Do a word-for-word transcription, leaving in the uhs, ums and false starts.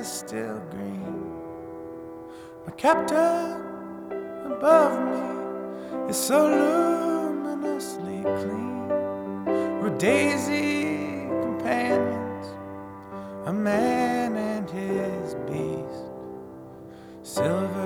is still green. My captain above me is so luminously clean. We're daisy companions, a man and his beast, silver